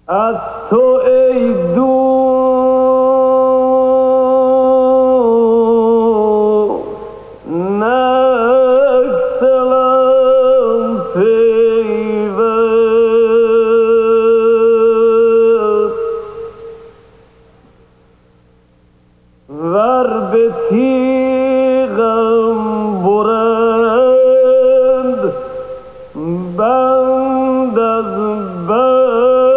از تو ای دوست نگسلم پیوست ور به تیغم برند بند از بند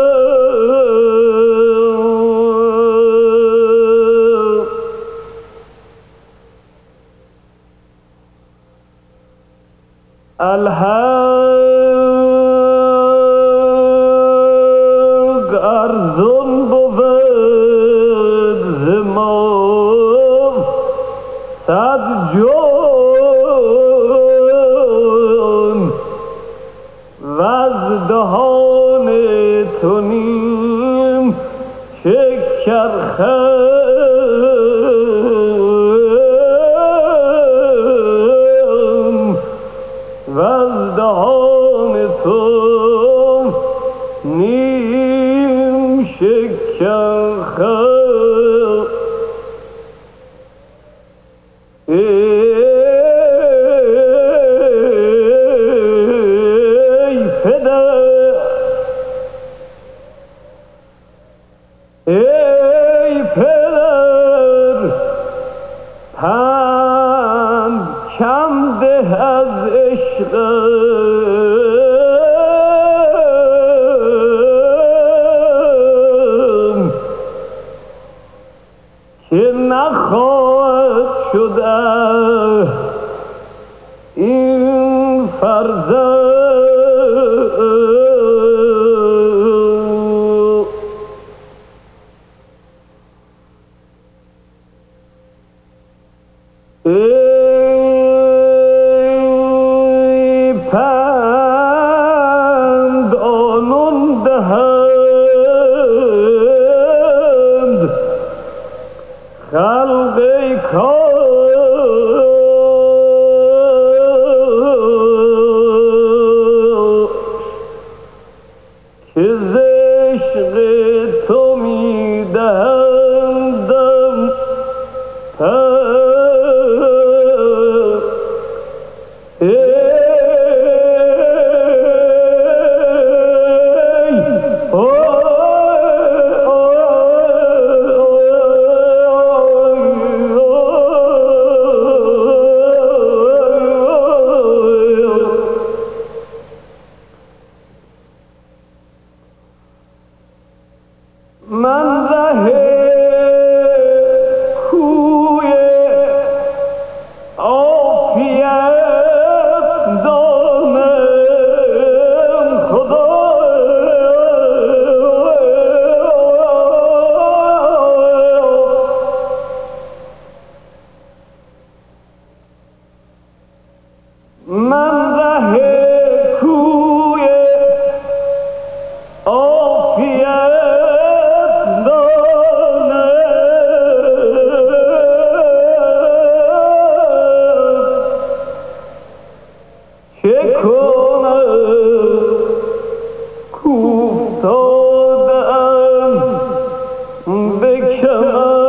الحق ارزان بود ز ما 100 جان وز دهان تو نیم شکرخند وز دهان تو نیم شکرخند ای پدر ای پدر پند کم ده از عشقم که نخواهد شده این فرزند ای پند آنان دهند خلق کاش که ز عشق تو می دهندم من ره کوی عافیت دانم خدا من ره کوی عافیت چه کنم کوفتادم به کمر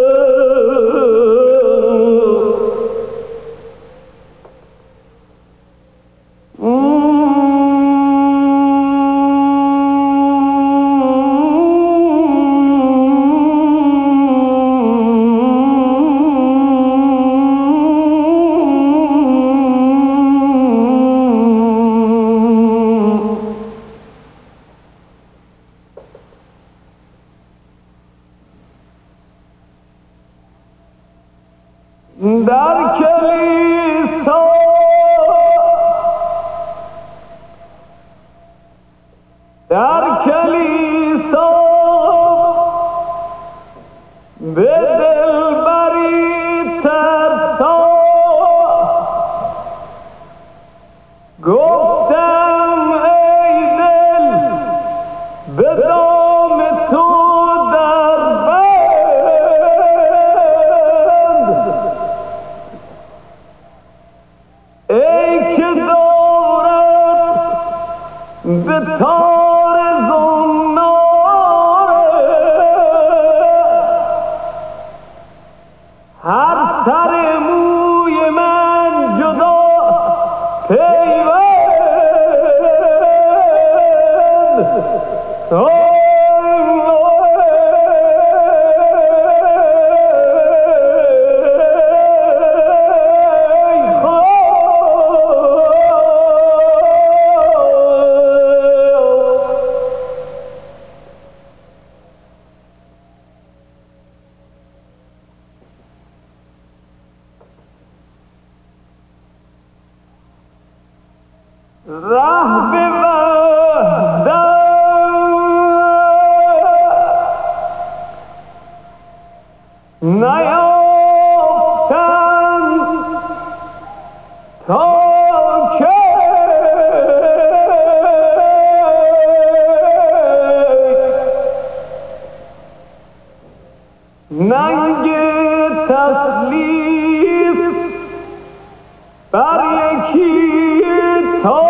در کلیسا به دلبری ترسا گفتم ای دل به دام تو در بند ای که دارد به تار زنار ره به وحدت نیافتم تا که ننگ تسلیف بر یکی تا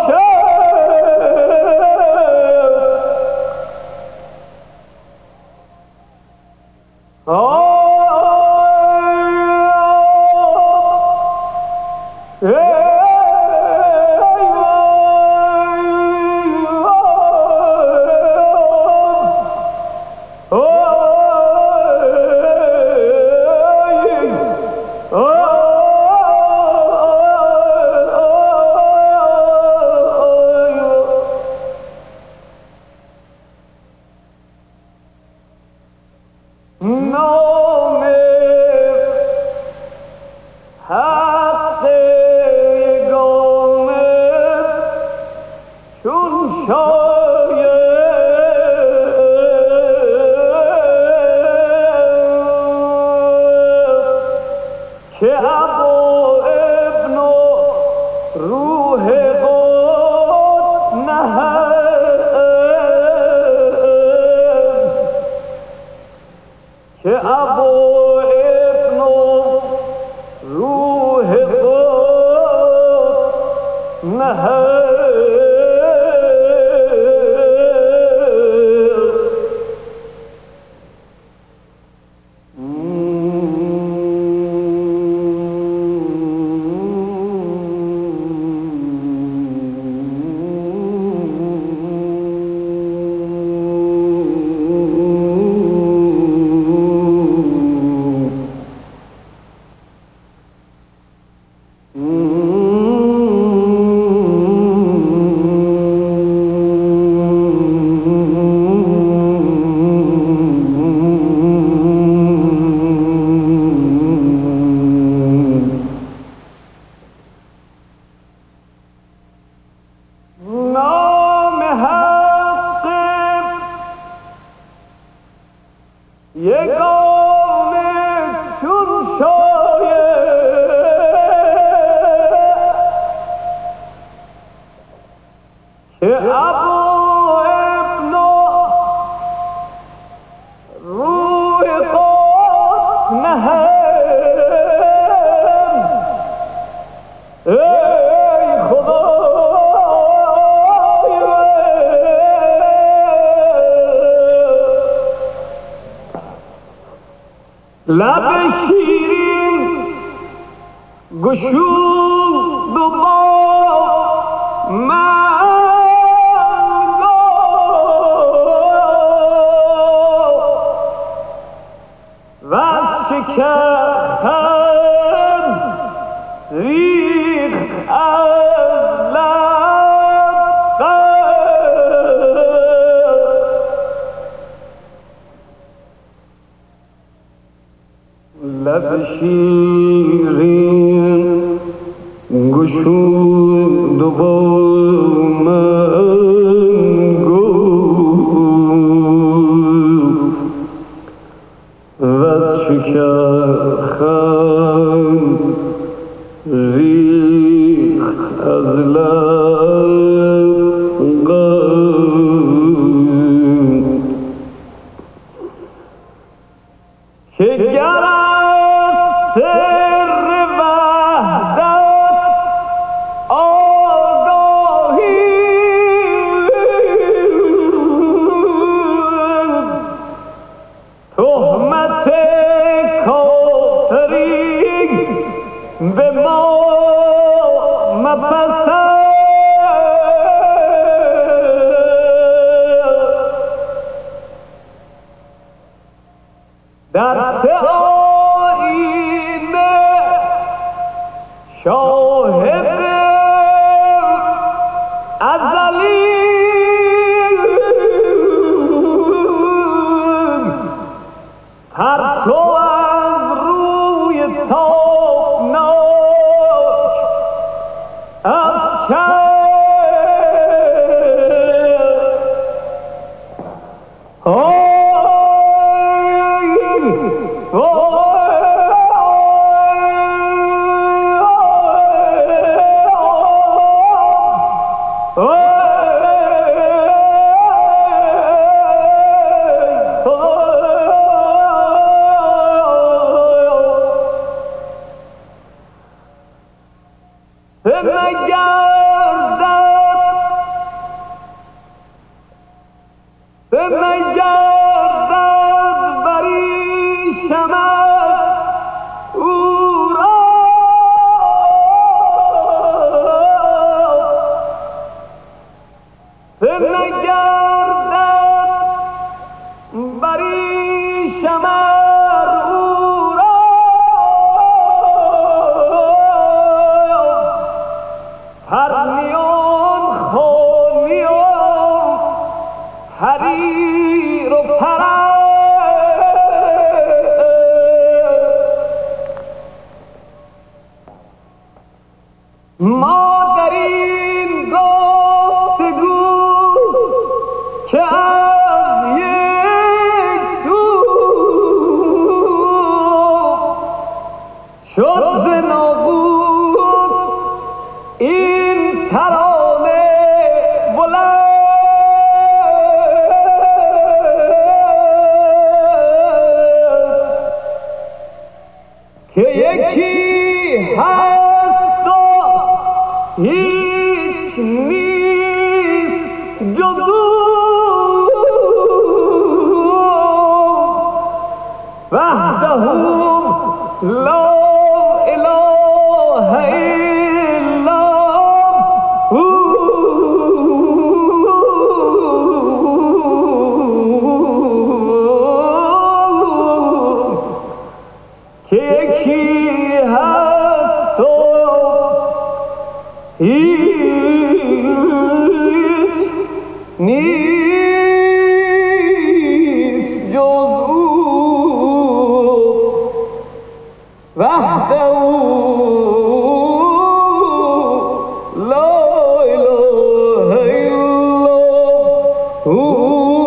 نام حق یگانه چون شاید که ابا ابن روح قد نهد که ابا ابن روح قد نهد نام حق یگانه چون شاید که ابا ابن روح قد نهد ای خدا لب شیرین گشود و با من گفت و شکرم ریخت از لب لب شیرین گشود و با من گفت و از شکرخند ریخت از لب که گر سر وحدت نگردد بری شمع او را نگردد بری شمع او را پرنیان خانیان حریر و پرست ما در این گفتگو که از یک سو شد ز ناقوس این ترانه بلند که یکی هست و هیچ نیست جز او وحده لا اله الا هو که یکی هست و هیچ نیست جز او وحده لا اله الا هو